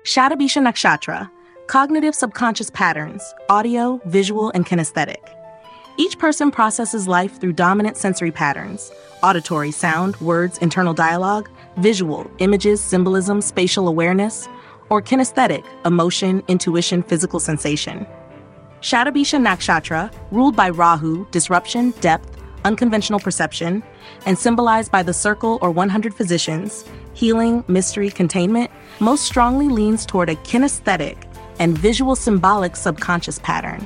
Shatabisha Nakshatra, cognitive subconscious patterns, audio, visual, and kinesthetic. Each person processes life through dominant sensory patterns: auditory, sound, words, internal dialogue; visual, images, symbolism, spatial awareness; or kinesthetic, emotion, intuition, physical sensation. Shatabisha Nakshatra, ruled by Rahu, disruption, depth, unconventional perception, and symbolized by the circle or 100 physicians, healing, mystery, containment, most strongly leans toward a kinesthetic and visual symbolic subconscious pattern.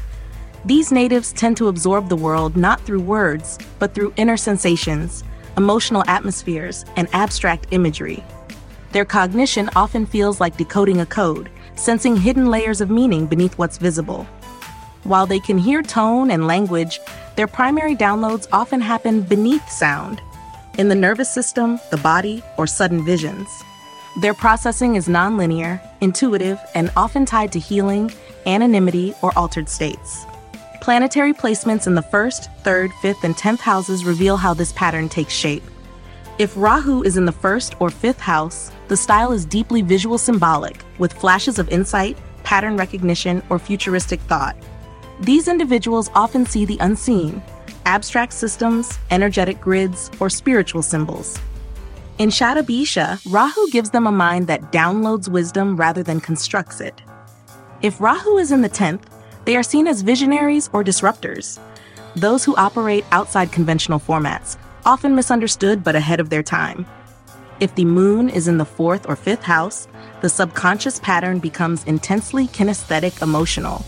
These natives tend to absorb the world not through words, but through inner sensations, emotional atmospheres, and abstract imagery. Their cognition often feels like decoding a code, sensing hidden layers of meaning beneath what's visible. While they can hear tone and language, their primary downloads often happen beneath sound, in the nervous system, the body, or sudden visions. Their processing is nonlinear, intuitive, and often tied to healing, anonymity, or altered states. Planetary placements in the 1st, 3rd, 5th, and 10th houses reveal how this pattern takes shape. If Rahu is in the 1st or 5th house, the style is deeply visual symbolic, with flashes of insight, pattern recognition, or futuristic thought. These individuals often see the unseen, abstract systems, energetic grids, or spiritual symbols. In Shatabisha, Rahu gives them a mind that downloads wisdom rather than constructs it. If Rahu is in the 10th, they are seen as visionaries or disruptors, those who operate outside conventional formats, often misunderstood but ahead of their time. If the moon is in the 4th or 5th house, the subconscious pattern becomes intensely kinesthetic emotional.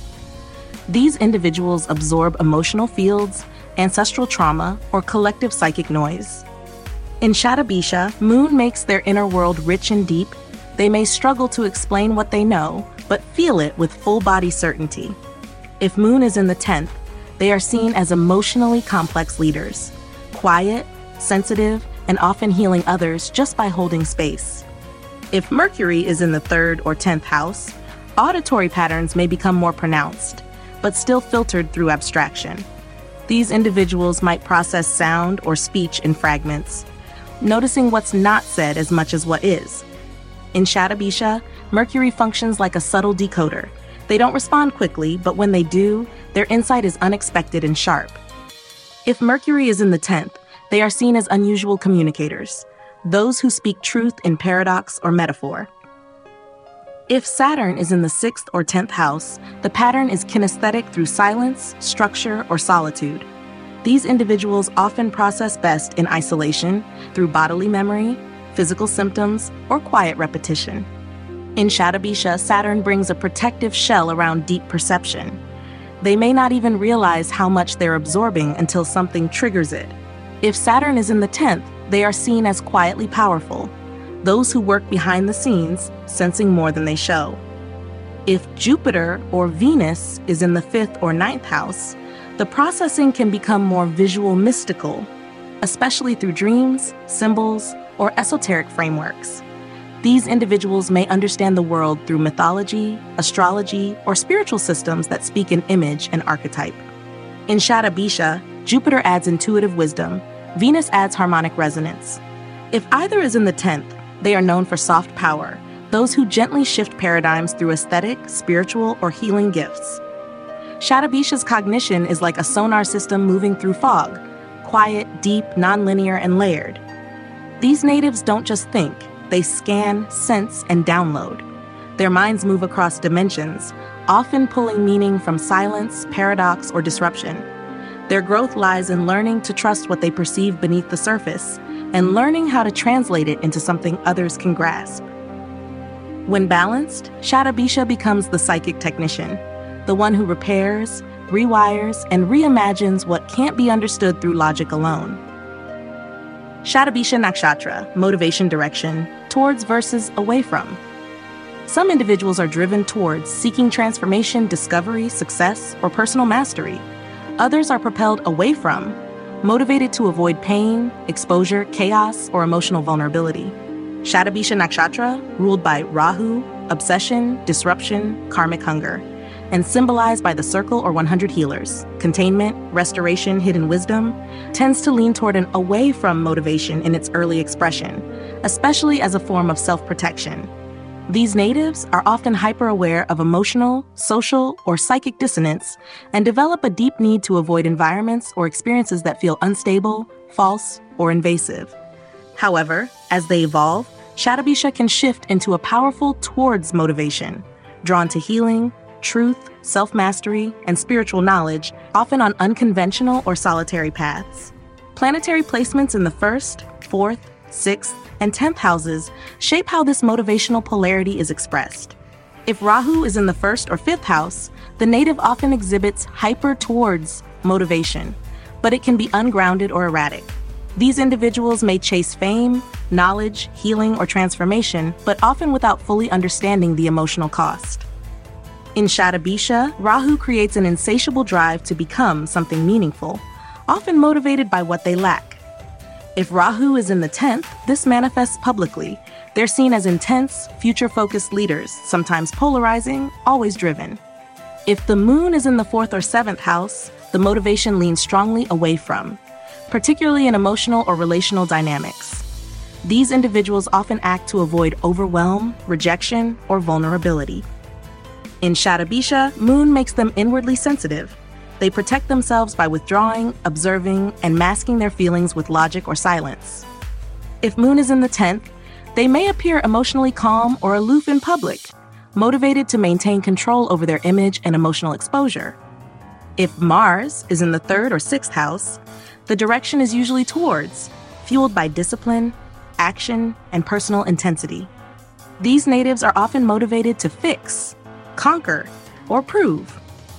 These individuals absorb emotional fields, ancestral trauma, or collective psychic noise. In Shatabisha, moon makes their inner world rich and deep. They may struggle to explain what they know, but feel it with full-body certainty. If moon is in the 10th, they are seen as emotionally complex leaders, quiet, sensitive, and often healing others just by holding space. If Mercury is in the 3rd or 10th house, auditory patterns may become more pronounced, but still filtered through abstraction. These individuals might process sound or speech in fragments, noticing what's not said as much as what is. In Shatabisha, Mercury functions like a subtle decoder. They don't respond quickly, but when they do, their insight is unexpected and sharp. If Mercury is in the 10th, they are seen as unusual communicators, those who speak truth in paradox or metaphor. If Saturn is in the 6th or 10th house, the pattern is kinesthetic through silence, structure, or solitude. These individuals often process best in isolation, through bodily memory, physical symptoms, or quiet repetition. In Shatabisha, Saturn brings a protective shell around deep perception. They may not even realize how much they're absorbing until something triggers it. If Saturn is in the 10th, they are seen as quietly powerful, those who work behind the scenes, sensing more than they show. If Jupiter or Venus is in the 5th or 9th house, the processing can become more visual mystical, especially through dreams, symbols, or esoteric frameworks. These individuals may understand the world through mythology, astrology, or spiritual systems that speak in image and archetype. In Shatabisha, Jupiter adds intuitive wisdom, Venus adds harmonic resonance. If either is in the 10th, they are known for soft power, those who gently shift paradigms through aesthetic, spiritual, or healing gifts. Shatabisha's cognition is like a sonar system moving through fog, quiet, deep, nonlinear, and layered. These natives don't just think, they scan, sense, and download. Their minds move across dimensions, often pulling meaning from silence, paradox, or disruption. Their growth lies in learning to trust what they perceive beneath the surface, and learning how to translate it into something others can grasp. When balanced, Shatabisha becomes the psychic technician, the one who repairs, rewires, and reimagines what can't be understood through logic alone. Shatabisha Nakshatra, motivation direction, towards versus away from. Some individuals are driven towards seeking transformation, discovery, success, or personal mastery. Others are propelled away from, motivated to avoid pain, exposure, chaos, or emotional vulnerability. Shatabisha Nakshatra, ruled by Rahu, obsession, disruption, karmic hunger, and symbolized by the circle or 100 healers, containment, restoration, hidden wisdom, tends to lean toward an away from motivation in its early expression, especially as a form of self-protection. These natives are often hyper-aware of emotional, social, or psychic dissonance and develop a deep need to avoid environments or experiences that feel unstable, false, or invasive. However, as they evolve, Shatabisha can shift into a powerful towards motivation, drawn to healing, truth, self-mastery, and spiritual knowledge, often on unconventional or solitary paths. Planetary placements in the 1st, 4th, 6th, and 10th houses shape how this motivational polarity is expressed. If Rahu is in the 1st or 5th house, the native often exhibits hyper towards motivation, but it can be ungrounded or erratic. These individuals may chase fame, knowledge, healing, or transformation, but often without fully understanding the emotional cost. In Shatabisha, Rahu creates an insatiable drive to become something meaningful, often motivated by what they lack. If Rahu is in the 10th, this manifests publicly. They're seen as intense, future-focused leaders, sometimes polarizing, always driven. If the moon is in the 4th or 7th house, the motivation leans strongly away from, particularly in emotional or relational dynamics. These individuals often act to avoid overwhelm, rejection, or vulnerability. In Shatabisha, moon makes them inwardly sensitive. They protect themselves by withdrawing, observing, and masking their feelings with logic or silence. If moon is in the 10th, they may appear emotionally calm or aloof in public, motivated to maintain control over their image and emotional exposure. If Mars is in the 3rd or 6th house, the direction is usually towards, fueled by discipline, action, and personal intensity. These natives are often motivated to fix, conquer, or prove.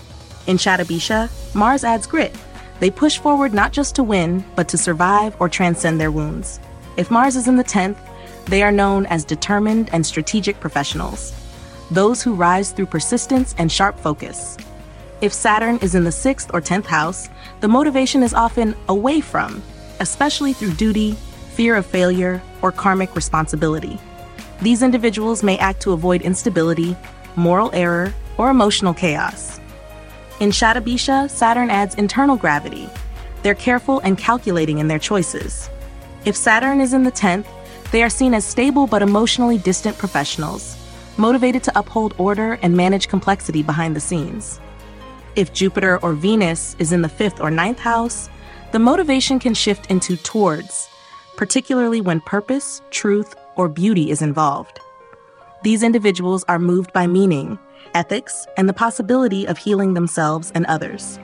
In Shatabisha, Mars adds grit. They push forward not just to win, but to survive or transcend their wounds. If Mars is in the 10th, they are known as determined and strategic professionals, those who rise through persistence and sharp focus. If Saturn is in the 6th or 10th house, the motivation is often away from, especially through duty, fear of failure, or karmic responsibility. These individuals may act to avoid instability, moral error, or emotional chaos. In Shatabisha, Saturn adds internal gravity. They're careful and calculating in their choices. If Saturn is in the 10th, they are seen as stable but emotionally distant professionals, motivated to uphold order and manage complexity behind the scenes. If Jupiter or Venus is in the 5th or 9th house, the motivation can shift into towards, particularly when purpose, truth, or beauty is involved. These individuals are moved by meaning, ethics, and the possibility of healing themselves and others.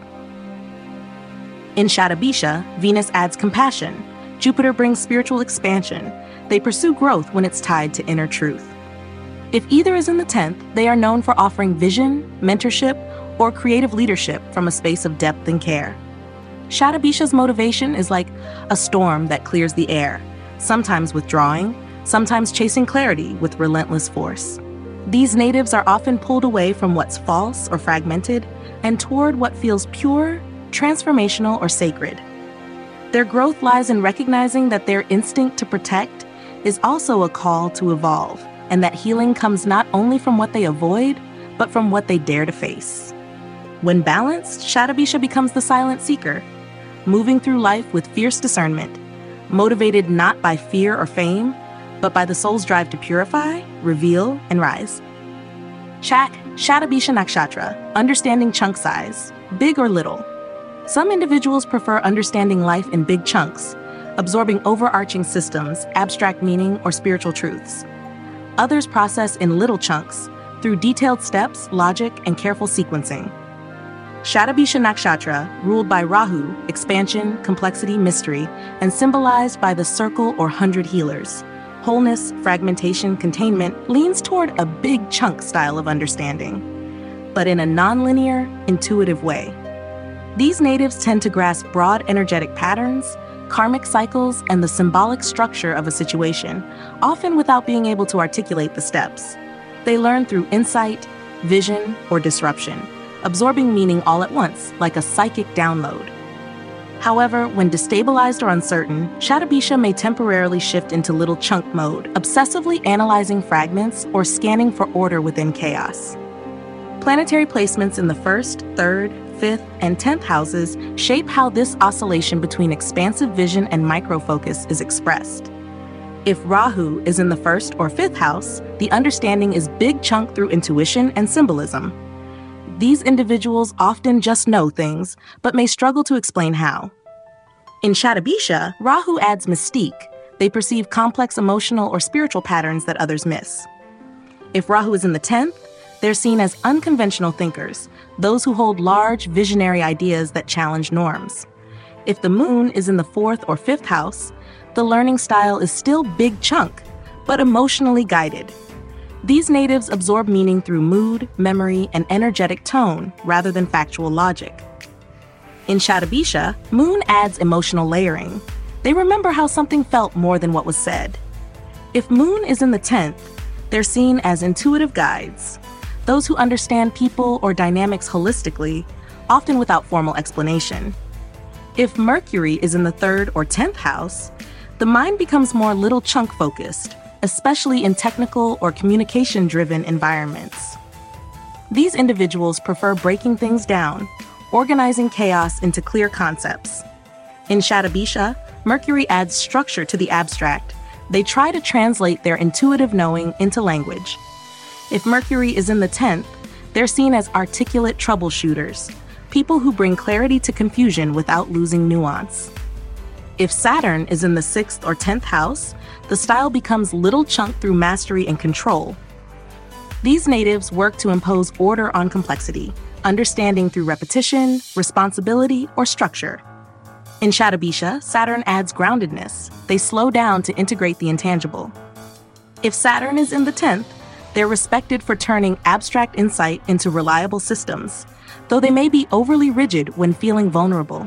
In Shatabisha, Venus adds compassion. Jupiter brings spiritual expansion. They pursue growth when it's tied to inner truth. If either is in the 10th, they are known for offering vision, mentorship, or creative leadership from a space of depth and care. Shatabisha's motivation is like a storm that clears the air, sometimes withdrawing, sometimes chasing clarity with relentless force. These natives are often pulled away from what's false or fragmented and toward what feels pure, transformational, or sacred. Their growth lies in recognizing that their instinct to protect is also a call to evolve, and that healing comes not only from what they avoid, but from what they dare to face. When balanced, Shatabisha becomes the silent seeker, moving through life with fierce discernment, motivated not by fear or fame, but by the soul's drive to purify, reveal, and rise. Shatabisha Nakshatra, understanding chunk size, big or little. Some individuals prefer understanding life in big chunks, absorbing overarching systems, abstract meaning, or spiritual truths. Others process in little chunks, through detailed steps, logic, and careful sequencing. Shatabisha Nakshatra, ruled by Rahu, expansion, complexity, mystery, and symbolized by the circle or 100 healers. Wholeness, fragmentation, containment leans toward a big chunk style of understanding, but in a nonlinear, intuitive way. These natives tend to grasp broad energetic patterns, karmic cycles, and the symbolic structure of a situation, often without being able to articulate the steps. They learn through insight, vision, or disruption, absorbing meaning all at once, like a psychic download. However, when destabilized or uncertain, Shatabisha may temporarily shift into little chunk mode, obsessively analyzing fragments or scanning for order within chaos. Planetary placements in the 1st, 3rd, 5th, and 10th houses shape how this oscillation between expansive vision and microfocus is expressed. If Rahu is in the first or fifth house, the understanding is big chunk through intuition and symbolism. These individuals often just know things, but may struggle to explain how. In Shatabisha, Rahu adds mystique. They perceive complex emotional or spiritual patterns that others miss. If Rahu is in the 10th, they're seen as unconventional thinkers, those who hold large, visionary ideas that challenge norms. If the moon is in the 4th or 5th house, the learning style is still big chunk, but emotionally guided. These natives absorb meaning through mood, memory, and energetic tone rather than factual logic. In Shatabisha, moon adds emotional layering. They remember how something felt more than what was said. If moon is in the 10th, they're seen as intuitive guides, those who understand people or dynamics holistically, often without formal explanation. If Mercury is in the 3rd or 10th house, the mind becomes more little chunk focused, especially in technical or communication-driven environments. These individuals prefer breaking things down, organizing chaos into clear concepts. In Shatabisha, Mercury adds structure to the abstract. They try to translate their intuitive knowing into language. If Mercury is in the 10th, they're seen as articulate troubleshooters, people who bring clarity to confusion without losing nuance. If Saturn is in the 6th or 10th house, the style becomes little chunk through mastery and control. These natives work to impose order on complexity, understanding through repetition, responsibility, or structure. In Shatabisha, Saturn adds groundedness. They slow down to integrate the intangible. If Saturn is in the 10th, they're respected for turning abstract insight into reliable systems, though they may be overly rigid when feeling vulnerable.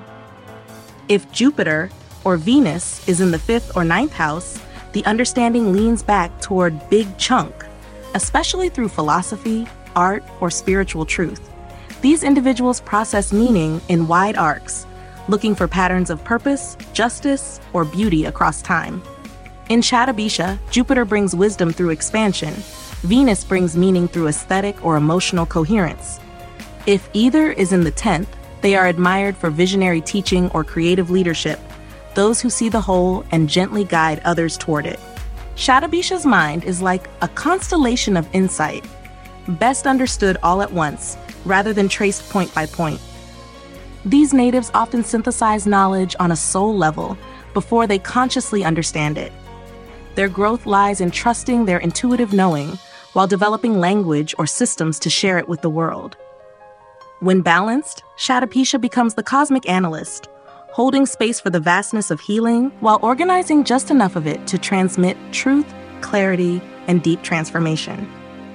If Jupiter or Venus is in the 5th or 9th house, the understanding leans back toward big chunk, especially through philosophy, art, or spiritual truth. These individuals process meaning in wide arcs, looking for patterns of purpose, justice, or beauty across time. In Shatabisha, Jupiter brings wisdom through expansion. Venus brings meaning through aesthetic or emotional coherence. If either is in the 10th, they are admired for visionary teaching or creative leadership, those who see the whole and gently guide others toward it. Shatabisha's mind is like a constellation of insight, best understood all at once, rather than traced point by point. These natives often synthesize knowledge on a soul level before they consciously understand it. Their growth lies in trusting their intuitive knowing while developing language or systems to share it with the world. When balanced, Shatabisha becomes the cosmic analyst, holding space for the vastness of healing while organizing just enough of it to transmit truth, clarity, and deep transformation.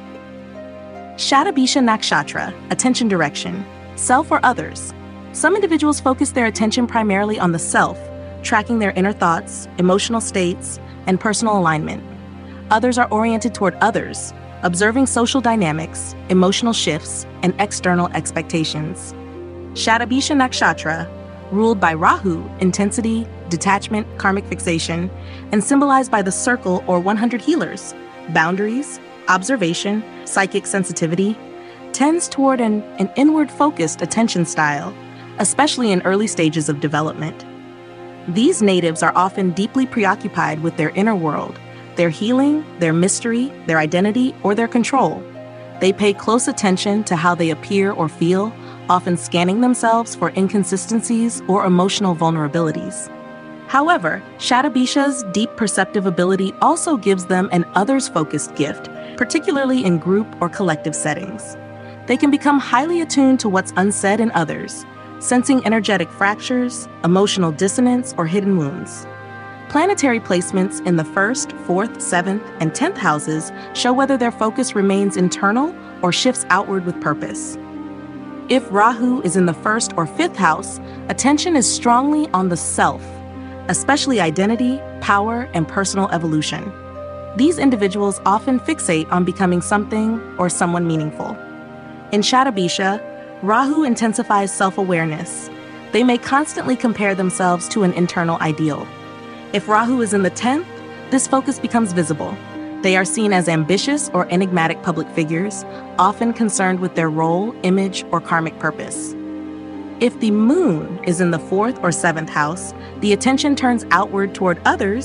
Shatabisha Nakshatra, attention direction, self or others. Some individuals focus their attention primarily on the self, tracking their inner thoughts, emotional states, and personal alignment. Others are oriented toward others, observing social dynamics, emotional shifts, and external expectations. Shatabisha Nakshatra, ruled by Rahu, intensity, detachment, karmic fixation, and symbolized by the circle or 100 healers, boundaries, observation, psychic sensitivity, tends toward an inward-focused attention style, especially in early stages of development. These natives are often deeply preoccupied with their inner world, their healing, their mystery, their identity, or their control. They pay close attention to how they appear or feel, often scanning themselves for inconsistencies or emotional vulnerabilities. However, Shatabisha's deep perceptive ability also gives them an others-focused gift, particularly in group or collective settings. They can become highly attuned to what's unsaid in others, sensing energetic fractures, emotional dissonance, or hidden wounds. Planetary placements in the 1st, 4th, 7th, and 10th houses show whether their focus remains internal or shifts outward with purpose. If Rahu is in the 1st or 5th house, attention is strongly on the self, especially identity, power, and personal evolution. These individuals often fixate on becoming something or someone meaningful. In Shatabisha, Rahu intensifies self-awareness. They may constantly compare themselves to an internal ideal. If Rahu is in the 10th, this focus becomes visible. They are seen as ambitious or enigmatic public figures, often concerned with their role, image, or karmic purpose. If the moon is in the 4th or 7th house, the attention turns outward toward others,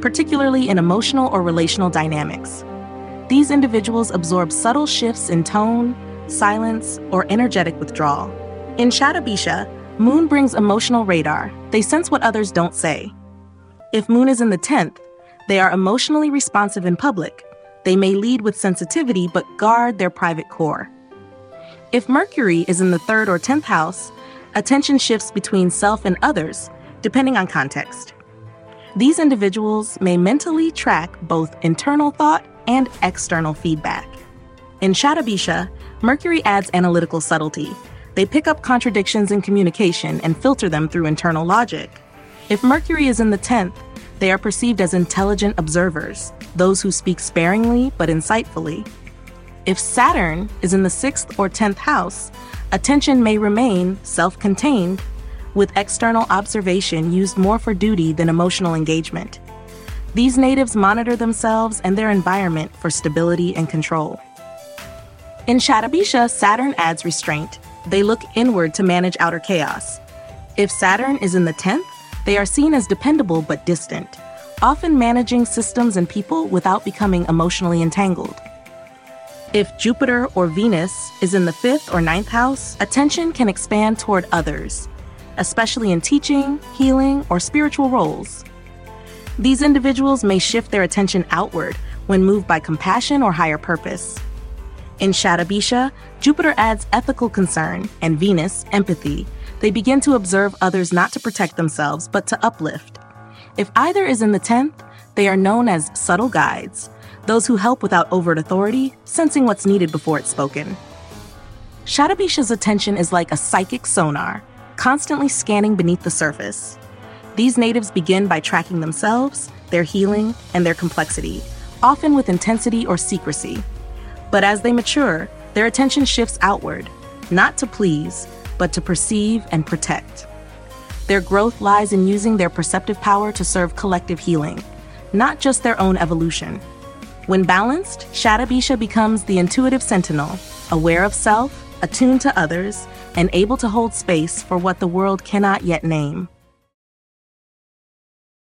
particularly in emotional or relational dynamics. These individuals absorb subtle shifts in tone, silence, or energetic withdrawal. In Shatabisha, Moon brings emotional radar. They sense what others don't say. If Moon is in the 10th, they are emotionally responsive in public. They may lead with sensitivity but guard their private core. If Mercury is in the 3rd or 10th house, attention shifts between self and others, depending on context. These individuals may mentally track both internal thought and external feedback. In Shatabisha, Mercury adds analytical subtlety. They pick up contradictions in communication and filter them through internal logic. If Mercury is in the 10th, they are perceived as intelligent observers, those who speak sparingly but insightfully. If Saturn is in the 6th or 10th house, attention may remain self-contained, with external observation used more for duty than emotional engagement. These natives monitor themselves and their environment for stability and control. In Shatabisha, Saturn adds restraint. They look inward to manage outer chaos. If Saturn is in the 10th, they are seen as dependable but distant, often managing systems and people without becoming emotionally entangled. If Jupiter or Venus is in the 5th or 9th house, attention can expand toward others, especially in teaching, healing, or spiritual roles. These individuals may shift their attention outward when moved by compassion or higher purpose. In Shatabisha, Jupiter adds ethical concern and Venus, empathy. They begin to observe others not to protect themselves, but to uplift. If either is in the 10th, they are known as subtle guides, those who help without overt authority, sensing what's needed before it's spoken. Shatabisha's attention is like a psychic sonar, constantly scanning beneath the surface. These natives begin by tracking themselves, their healing, and their complexity, often with intensity or secrecy. But as they mature, their attention shifts outward, not to please, but to perceive and protect. Their growth lies in using their perceptive power to serve collective healing, not just their own evolution. When balanced, Shatabisha becomes the intuitive sentinel, aware of self, attuned to others, and able to hold space for what the world cannot yet name.